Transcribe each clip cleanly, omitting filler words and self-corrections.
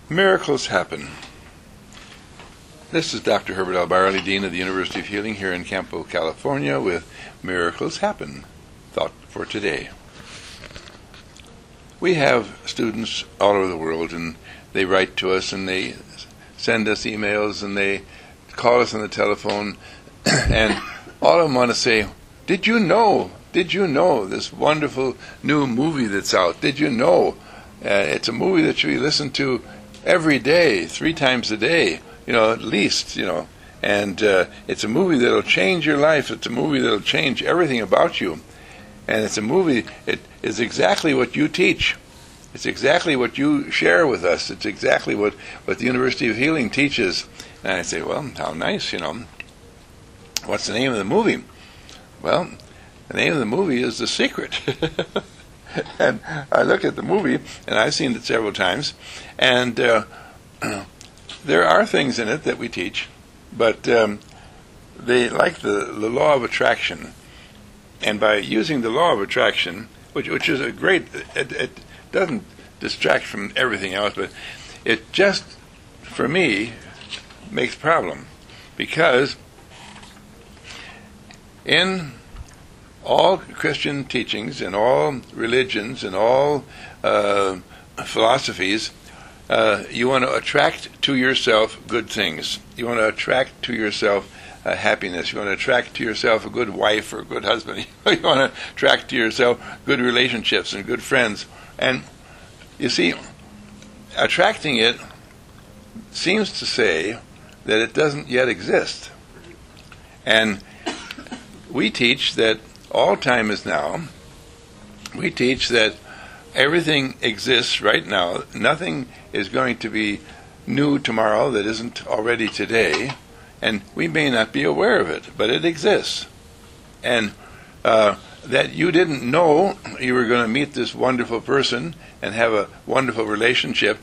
Miracles happen. This is Dr. Herbert L. Barley, Dean of the University of Healing here in Campo, California, with Miracles Happen, thought for today. We have students all over the world, and they write to us, and they send us emails, and they call us on the telephone, and all of them want to say, did you know this wonderful new movie that's out? Did you know? It's a movie that you listen to every day, 3 times a day, at least, and it's a movie that'll change your life. It's a movie that'll change everything about you. And it's a movie, it is exactly what you teach. It's exactly what you share with us. It's exactly what the University of Healing teaches. And I say, well, how nice, What's the name of the movie? Well, the name of the movie is The Secret. And I look at the movie, and I've seen it several times, and there are things in it that we teach, but they like the law of attraction. And by using the law of attraction, which is a great, it doesn't distract from everything else, but it just, for me, makes a problem. Because in all Christian teachings and all religions and all philosophies, you want to attract to yourself good things. You want to attract to yourself happiness. You want to attract to yourself a good wife or a good husband. You want to attract to yourself good relationships and good friends. And you see, attracting it seems to say that it doesn't yet exist. And we teach that all time is now. We teach that everything exists right now. Nothing is going to be new tomorrow that isn't already today. And we may not be aware of it, but it exists. And that you didn't know you were going to meet this wonderful person and have a wonderful relationship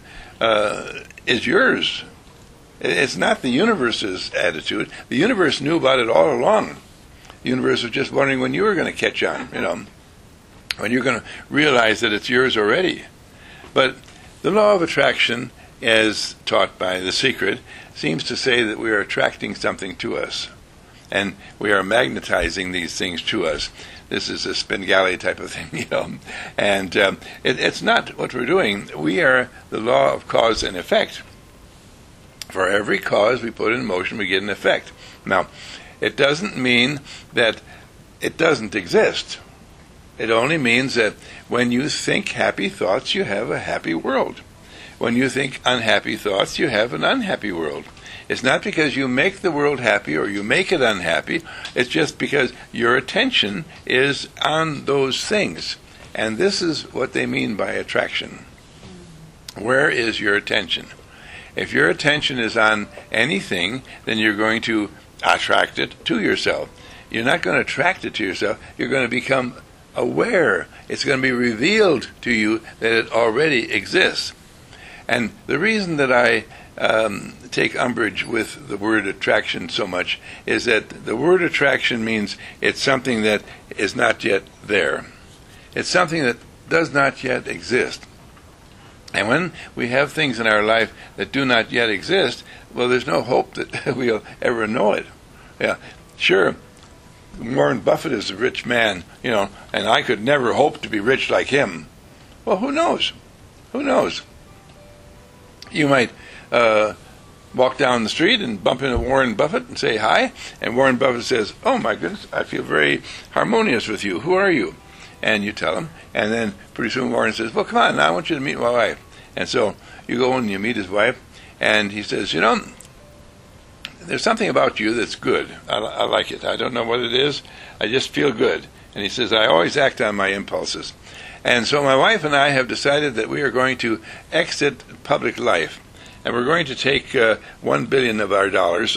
is yours. It's not the universe's attitude. The universe knew about it all along. The universe was just wondering when you were going to catch on, when you're going to realize that it's yours already. But the law of attraction, as taught by The Secret, seems to say that we are attracting something to us, and we are magnetizing these things to us. This is a Spengali type of thing, and it's not what we're doing. We are the law of cause and effect. For every cause we put in motion, we get an effect. Now, it doesn't mean that it doesn't exist. It only means that when you think happy thoughts, you have a happy world. When you think unhappy thoughts, you have an unhappy world. It's not because you make the world happy or you make it unhappy. It's just because your attention is on those things. And this is what they mean by attraction. Where is your attention? If your attention is on anything, then you're going to attract it to yourself. You're not going to attract it to yourself. You're going to become aware. It's going to be revealed to you that it already exists. And the reason that I take umbrage with the word attraction so much is that the word attraction means it's something that is not yet there. It's something that does not yet exist. And when we have things in our life that do not yet exist, well, there's no hope that we'll ever know it. Yeah, sure, Warren Buffett is a rich man, and I could never hope to be rich like him. Well, who knows? Who knows? You might walk down the street and bump into Warren Buffett and say hi, and Warren Buffett says, oh my goodness, I feel very harmonious with you. Who are you? And you tell him, and then pretty soon Warren says, well, come on, now I want you to meet my wife. And so you go and you meet his wife, and he says, there's something about you that's good. I like it. I don't know what it is. I just feel good. And he says, I always act on my impulses. And so my wife and I have decided that we are going to exit public life. And we're going to take $1 billion of our dollars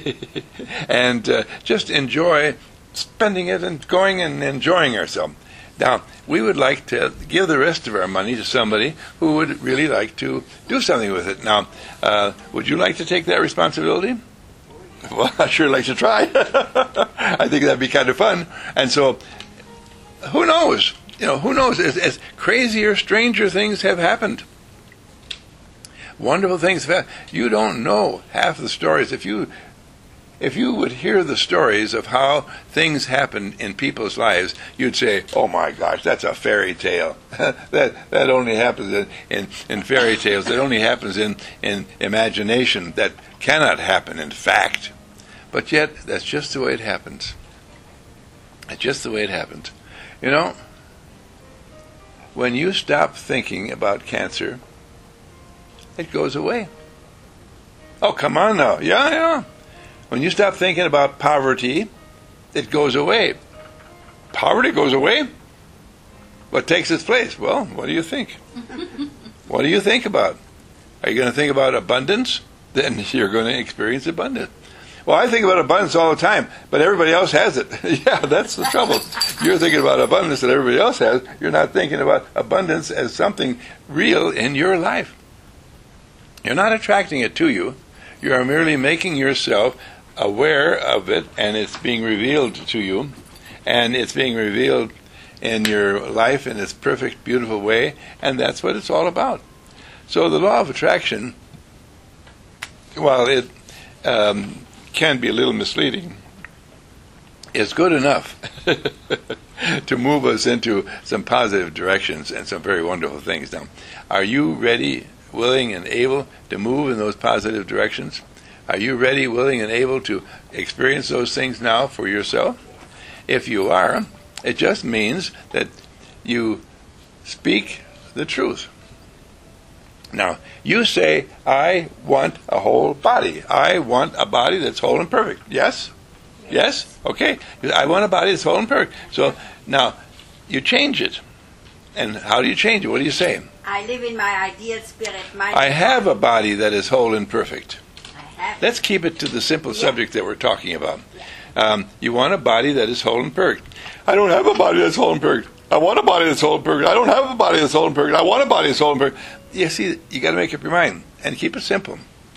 and just enjoy spending it and going and enjoying ourselves. Now, we would like to give the rest of our money to somebody who would really like to do something with it. Now, would you like to take that responsibility? Well, I'd sure like to try. I think that'd be kind of fun. And so, who knows? Who knows? As crazier, stranger things have happened. Wonderful things have happened. You don't know half the stories. If you would hear the stories of how things happen in people's lives, you'd say, "Oh my gosh, that's a fairy tale." that only happens in fairy tales. That only happens in imagination. That cannot happen in fact. But yet, that's just the way it happens. It's just the way it happens. You know, when you stop thinking about cancer, it goes away. Oh, come on now. Yeah. When you stop thinking about poverty, it goes away. Poverty goes away? What takes its place? Well, what do you think? What do you think about? Are you going to think about abundance? Then you're going to experience abundance. Well, I think about abundance all the time, but everybody else has it. Yeah, that's the trouble. You're thinking about abundance that everybody else has. You're not thinking about abundance as something real in your life. You're not attracting it to you. You are merely making yourself aware of it, and it's being revealed to you, and it's being revealed in your life in its perfect, beautiful way, and that's what it's all about. So the law of attraction, while it can be a little misleading, is good enough to move us into some positive directions and some very wonderful things. Now, are you ready, willing, and able to move in those positive directions? Are you ready, willing, and able to experience those things now for yourself? If you are, it just means that you speak the truth. Now, you say, "I want a whole body. I want a body that's whole and perfect." Yes? Yes? Okay. I want a body that's whole and perfect. So, now, you change it. And how do you change it? What do you say? I live in my ideal spirit mind. I have a body that is whole and perfect. I have. Let's keep it to the simple subject that we're talking about. You want a body that is whole and perfect. I don't have a body that's whole and perfect. I want a body that's whole and perfect. I don't have a body that's whole and perfect. I want a body that's whole and perfect. You see, you got to make up your mind and keep it simple.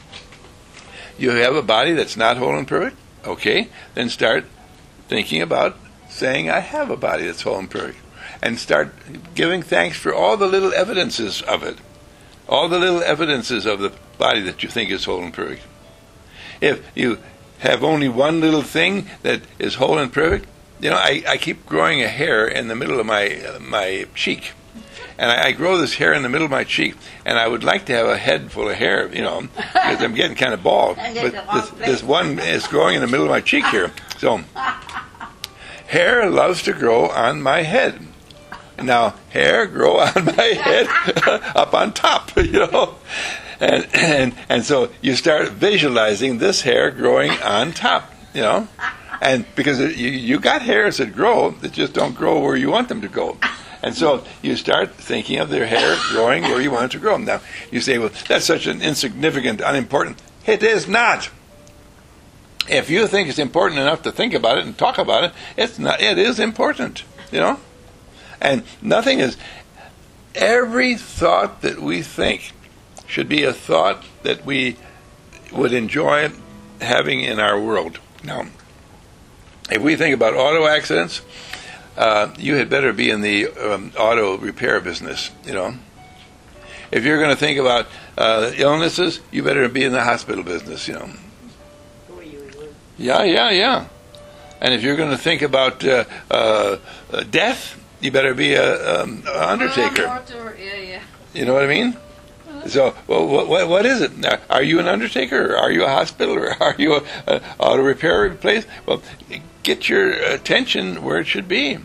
You have a body that's not whole and perfect? Okay, then start thinking about saying, "I have a body that's whole and perfect." And start giving thanks for all the little evidences of it. All the little evidences of the body that you think is whole and perfect. If you have only one little thing that is whole and perfect, you know, I keep growing a hair in the middle of my cheek. And I grow this hair in the middle of my cheek, and I would like to have a head full of hair, you know, because I'm getting kind of bald. But this one is growing in the middle of my cheek here. So, hair loves to grow on my head. Now, hair grow on my head up on top, you know. And so you start visualizing this hair growing on top, you know. And because you got hairs that grow, that just don't grow where you want them to go. And so you start thinking of their hair growing where you want it to grow. Now, you say, "Well, that's such an insignificant, unimportant." It is not. If you think it's important enough to think about it and talk about it, it's not. It is important, you know. And nothing is. Every thought that we think should be a thought that we would enjoy having in our world. Now, if we think about auto accidents, you had better be in the auto repair business, you know. If you're going to think about illnesses, you better be in the hospital business, you know. Yeah. And if you're going to think about death, you better be an undertaker. You know what I mean? So, what is it? Are you an undertaker, or are you a hospital, or are you an auto repair place? Well, get your attention where it should be.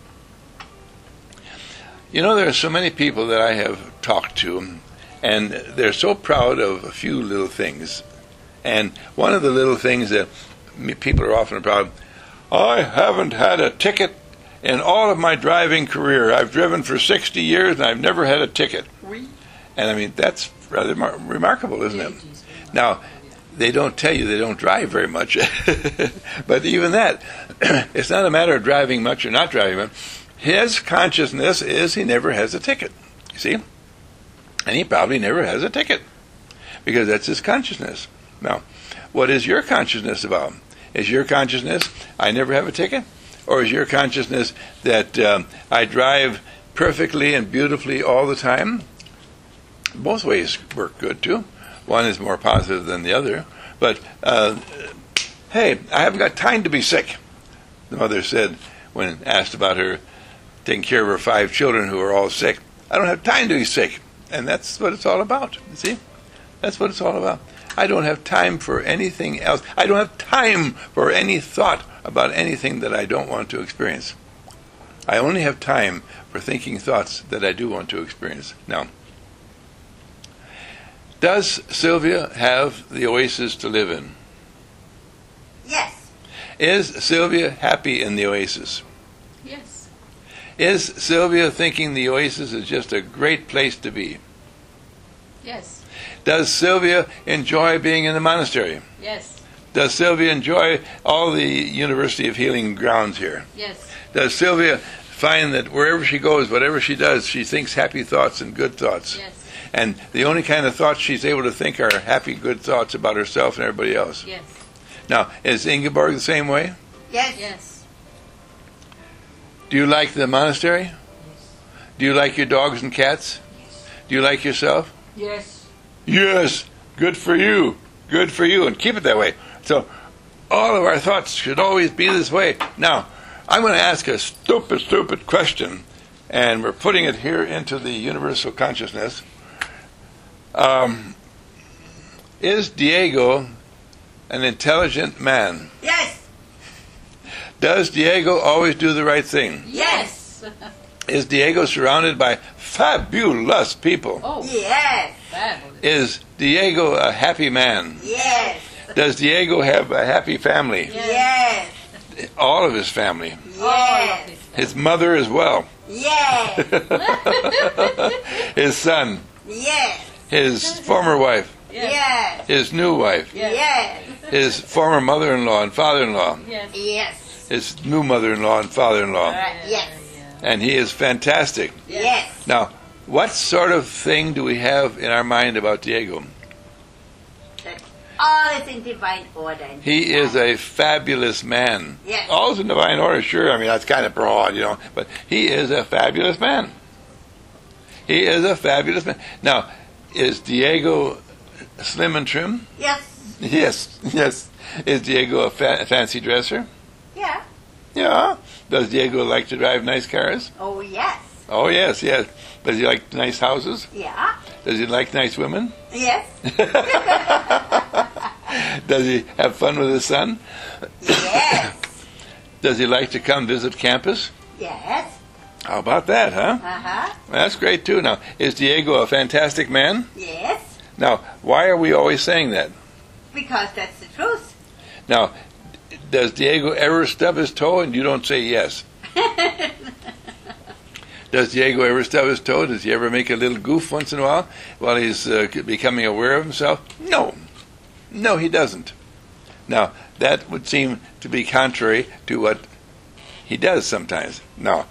You know, there are so many people that I have talked to, and they're so proud of a few little things. And one of the little things that people are often proud of, "I haven't had a ticket in all of my driving career. I've driven for 60 years, and I've never had a ticket." And I mean, that's rather remarkable, isn't it? Now, they don't tell you they don't drive very much. But even that, it's not a matter of driving much or not driving much. His consciousness is he never has a ticket. You see? And he probably never has a ticket, because that's his consciousness. Now, what is your consciousness about? Is your consciousness, "I never have a ticket"? Or is your consciousness that I drive perfectly and beautifully all the time? Both ways work good too. one is more positive than the other. But, hey, I haven't got time to be sick, the mother said when asked about her taking care of her 5 children who are all sick. I don't have time to be sick. And that's what it's all about, you see? That's what it's all about. I don't have time for anything else. I don't have time for any thought about anything that I don't want to experience. I only have time for thinking thoughts that I do want to experience. Now, does Sylvia have the oasis to live in? Yes. Is Sylvia happy in the oasis? Yes. Is Sylvia thinking the oasis is just a great place to be? Yes. Does Sylvia enjoy being in the monastery? Yes. Does Sylvia enjoy all the University of Healing grounds here? Yes. Does Sylvia find that wherever she goes, whatever she does, she thinks happy thoughts and good thoughts? Yes. And the only kind of thoughts she's able to think are happy, good thoughts about herself and everybody else. Yes. Now, is Ingeborg the same way? Yes. Yes. Do you like the monastery? Yes. Do you like your dogs and cats? Yes. Do you like yourself? Yes. Yes. Good for you. Good for you. And keep it that way. So, all of our thoughts should always be this way. Now, I'm going to ask a stupid question, and we're putting it here into the universal consciousness. Is Diego an intelligent man? Yes. Does Diego always do the right thing? Yes. Is Diego surrounded by fabulous people? Oh. Yes. Fabulous. Is Diego a happy man? Yes. Does Diego have a happy family? Yes. All of his family. Yes. His mother as well. Yes. His son. Yes. His former wife. Yes. His new wife. Yes. His former mother-in-law and father-in-law. Yes. Yes. His new mother-in-law and father-in-law. Yes. And he is fantastic. Yes. Now, what sort of thing do we have in our mind about Diego? That all is in divine order. He is a fabulous man. Yes. All is in divine order, sure. I mean, that's kind of broad, but he is a fabulous man. He is a fabulous man. Now, is Diego slim and trim? Yes. Yes, yes. Is Diego a fancy dresser? Yeah. Yeah. Does Diego like to drive nice cars? Oh, yes. Oh, yes, yes. Does he like nice houses? Yeah. Does he like nice women? Yes. Does he have fun with his son? Yes. Does he like to come visit campus? Yes. How about that, huh? Uh-huh. That's great, too. Now, is Diego a fantastic man? Yes. Now, why are we always saying that? Because that's the truth. Now, does Diego ever stub his toe and you don't say yes? Does Diego ever stub his toe? Does he ever make a little goof once in a while he's becoming aware of himself? No. No, he doesn't. Now, that would seem to be contrary to what he does sometimes. Now,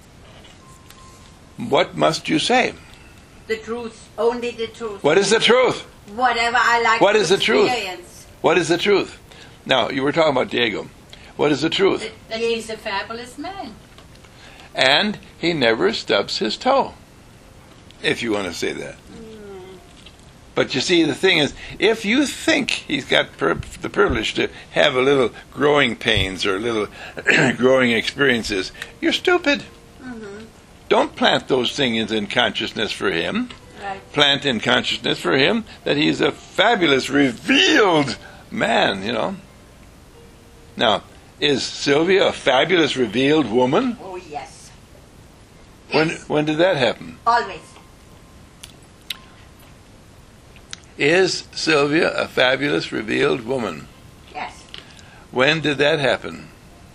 what must you say? The truth. Only the truth. What is the truth? Whatever I like What to is the truth? experience. What is the truth? Now, you were talking about Diego. What is the truth? That he's a fabulous man. And he never stubs his toe, if you want to say that. But you see, the thing is, if you think he's got the privilege to have a little growing pains or little growing experiences, you're stupid. Mm-hmm. Don't plant those things in consciousness for him. Right. Plant in consciousness for him that he's a fabulous, revealed man, Now, is Sylvia a fabulous, revealed woman? Oh, yes. When did that happen? Always. Is Sylvia a fabulous, revealed woman? Yes. When did that happen?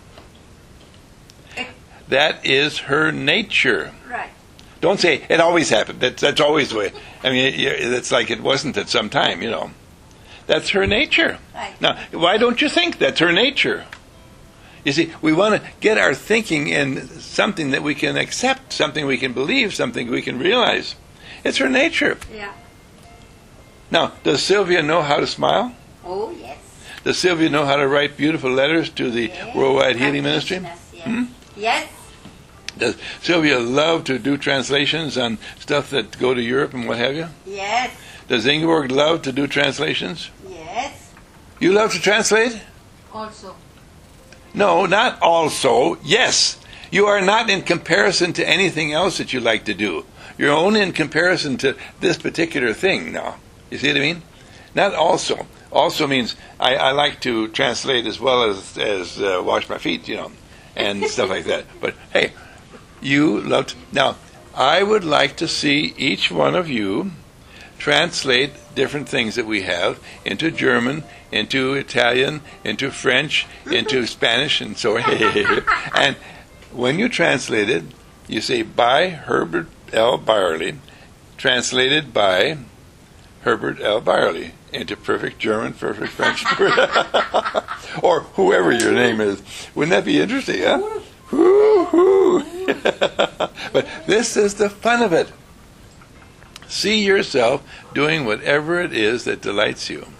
That is her nature. Right. Don't say, it always happened. That's always the way. I mean, it's like it wasn't at some time, That's her nature. Right. Now, why don't you think that's her nature? You see, we want to get our thinking in something that we can accept, something we can believe, something we can realize. It's her nature. Yeah. Now, does Sylvia know how to smile? Oh, yes. Does Sylvia know how to write beautiful letters to the Yes. Worldwide Healing Ministry? Yes. Hmm? Yes. Does Sylvia love to do translations on stuff that go to Europe and what have you? Yes. Does Ingeborg love to do translations? Yes. You love to translate? Also. No, not also. Yes. You are not in comparison to anything else that you like to do. You're only in comparison to this particular thing now. You see what I mean? Not also. Also means I like to translate as well as wash my feet, and stuff like that. But hey, you love to. Now, I would like to see each one of you translate different things that we have into German, into Italian, into French, into Spanish, and so on. And when you translate it, you say, by Herbert L. Byerly, translated by Herbert L. Byerly, into perfect German, perfect French, or whoever your name is. Wouldn't that be interesting, huh? Woo-hoo. But this is the fun of it. See yourself doing whatever it is that delights you.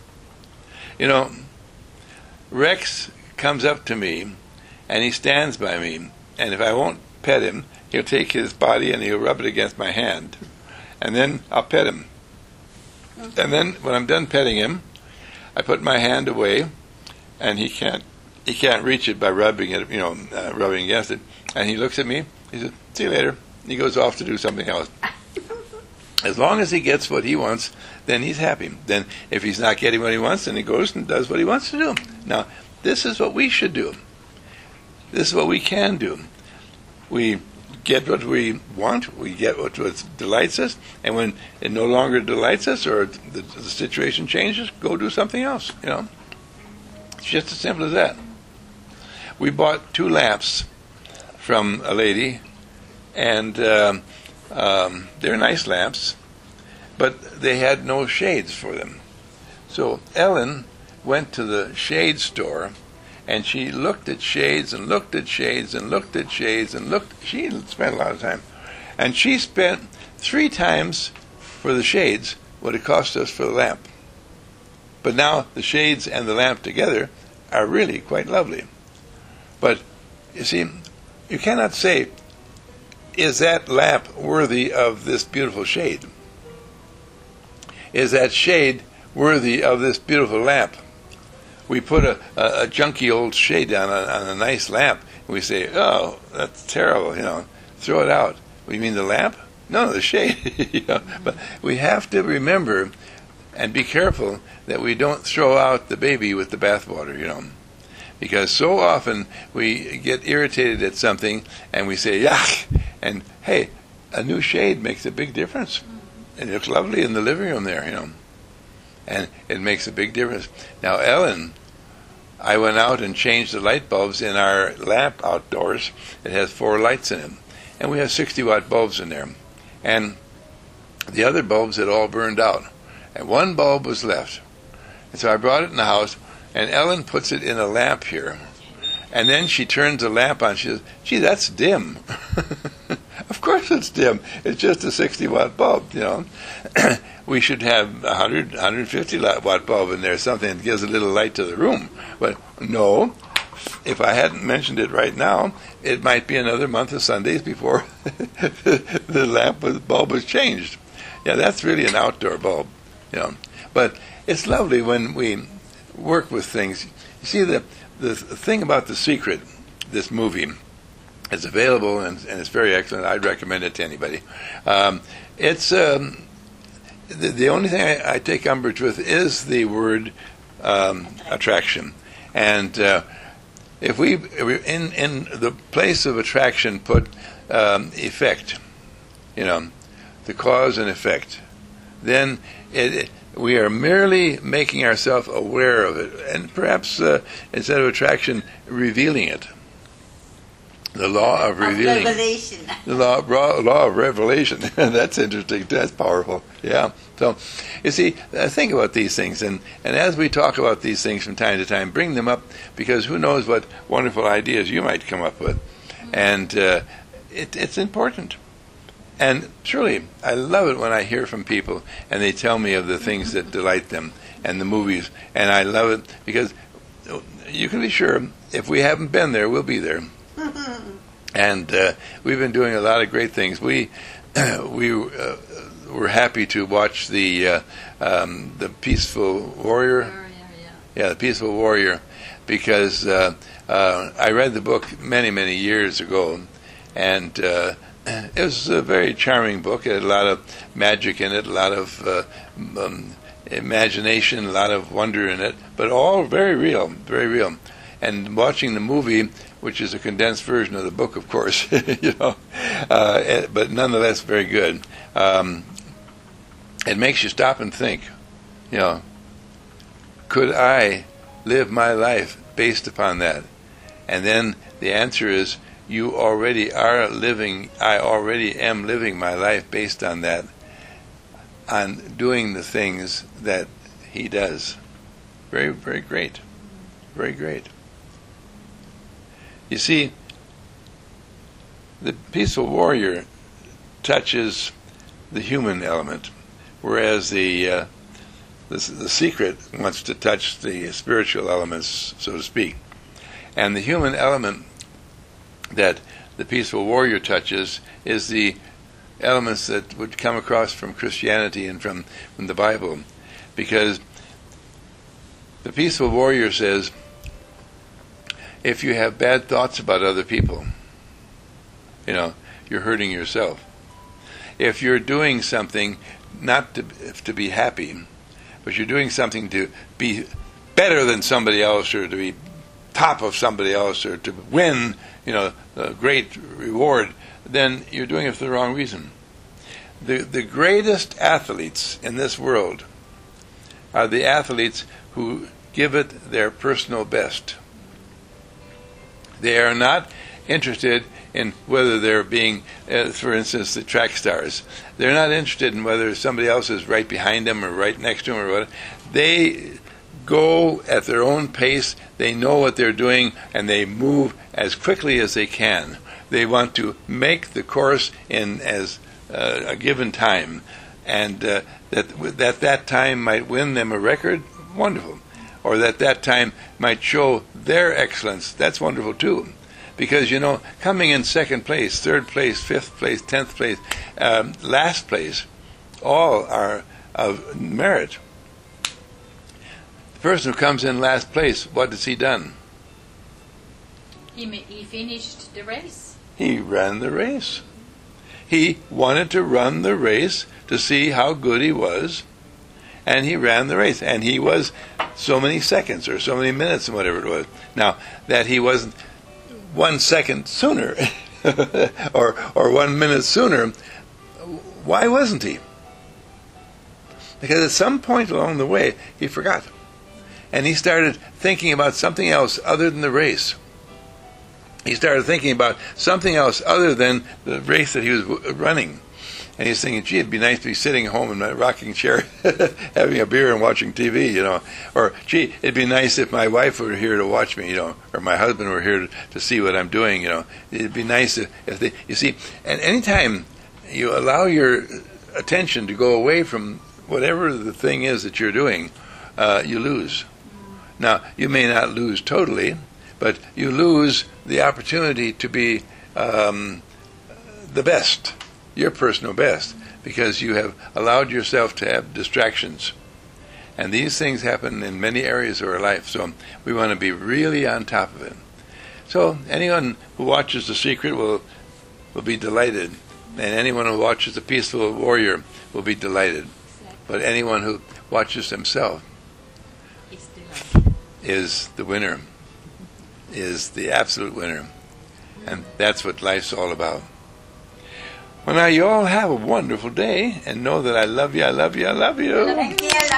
Rex comes up to me, and he stands by me, and if I won't pet him, he'll take his body and he'll rub it against my hand, and then I'll pet him. And then when I'm done petting him, I put my hand away, and he can't reach it by rubbing it, rubbing against it. And he looks at me. He says, "See you later." He goes off to do something else. As long as he gets what he wants, then he's happy. Then if he's not getting what he wants, then he goes and does what he wants to do. Now, this is what we should do. This is what we can do. We get what we want, we get what delights us, and when it no longer delights us or the situation changes, go do something else, It's just as simple as that. We bought 2 lamps from a lady, and they're nice lamps, but they had no shades for them. So Ellen went to the shade store, and she looked at shades and looked at shades and looked at shades and she spent a lot of time. And she spent 3 times for the shades what it cost us for the lamp. But now the shades and the lamp together are really quite lovely. But, you see, you cannot say, is that lamp worthy of this beautiful shade? Is that shade worthy of this beautiful lamp? We put a junky old shade on a nice lamp, and we say, "Oh, that's terrible," throw it out. We mean the lamp? No, the shade. But we have to remember and be careful that we don't throw out the baby with the bathwater, because so often we get irritated at something and we say, "Yuck!" And hey, a new shade makes a big difference. It looks lovely in the living room there, and it makes a big difference. Now, Ellen, I went out and changed the light bulbs in our lamp outdoors. It has 4 lights in it, and we have 60-watt bulbs in there. And the other bulbs had all burned out, and 1 bulb was left. And so I brought it in the house, and Ellen puts it in a lamp here. And then she turns the lamp on. She says, "Gee, that's dim." Of course it's dim. It's just a 60-watt bulb, We should have a 150-watt bulb in there, something that gives a little light to the room. But no, if I hadn't mentioned it right now, it might be another month of Sundays before the bulb was changed. Yeah, that's really an outdoor bulb, But it's lovely when we work with things. You see, the thing about The Secret, this movie, is available and it's very excellent. I'd recommend it to anybody. It's the only thing I take umbrage with is the word attraction. And if we in the place of attraction put effect, the cause and effect, then we are merely making ourselves aware of it, and perhaps instead of attraction, revealing it. The law of revealing. Revelation. The law of revelation. That's interesting. That's powerful. Yeah. So, you see, think about these things, and as we talk about these things from time to time, bring them up, because who knows what wonderful ideas you might come up with. And it's important. And surely, I love it when I hear from people and they tell me of the things that delight them and the movies. And I love it because you can be sure if we haven't been there, we'll be there. And we've been doing a lot of great things. We were happy to watch the Peaceful Warrior. Yeah, the Peaceful Warrior, because I read the book many years ago, and it was a very charming book. It had a lot of magic in it, a lot of imagination, a lot of wonder in it, but all very real, very real. And watching the movie, which is a condensed version of the book, of course, but nonetheless very good. It makes you stop and think, could I live my life based upon that? And then the answer is, you already are living, I already am living my life based on that, on doing the things that he does. Very, very great. Very great. You see, the Peaceful Warrior touches the human element, whereas the secret wants to touch the spiritual elements, so to speak. And the human element that the Peaceful Warrior touches is the elements that would come across from Christianity and from the Bible. Because the Peaceful Warrior says, if you have bad thoughts about other people, you're hurting yourself. If you're doing something not to be happy, but you're doing something to be better than somebody else, or to be top of somebody else, or to win, a great reward, then you're doing it for the wrong reason. The greatest athletes in this world are the athletes who give it their personal best. They are not interested in whether they're being, for instance, the track stars. They're not interested in whether somebody else is right behind them or right next to them or what. They go at their own pace. They know what they're doing, and they move as quickly as they can. They want to make the course in as a given time, and that time might win them a record. Wonderful. Or that time might show their excellence. That's wonderful too. Because, coming in second place, third place, fifth place, 10th place, last place, all are of merit. The person who comes in last place, what has he done? He finished the race. He ran the race. He wanted to run the race to see how good he was, and he ran the race. And he was so many seconds or so many minutes and whatever it was. Now, that he wasn't 1 second sooner or 1 minute sooner, why wasn't he? Because at some point along the way, he forgot. And he started thinking about something else other than the race. He started thinking about something else other than the race that he was running. And he's thinking, gee, it'd be nice to be sitting home in my rocking chair, having a beer and watching TV, Or, gee, it'd be nice if my wife were here to watch me, or my husband were here to see what I'm doing, It'd be nice if they, you see, and anytime you allow your attention to go away from whatever the thing is that you're doing, you lose. Now, you may not lose totally, but you lose the opportunity to be the best, your personal best, because you have allowed yourself to have distractions. And these things happen in many areas of our life, so we want to be really on top of it. So anyone who watches The Secret will be delighted, and anyone who watches The Peaceful Warrior will be delighted. But anyone who watches himself is the winner, is the absolute winner. And that's what life's all about. Well, now you all have a wonderful day, and know that I love you, I love you, I love you. Thank you.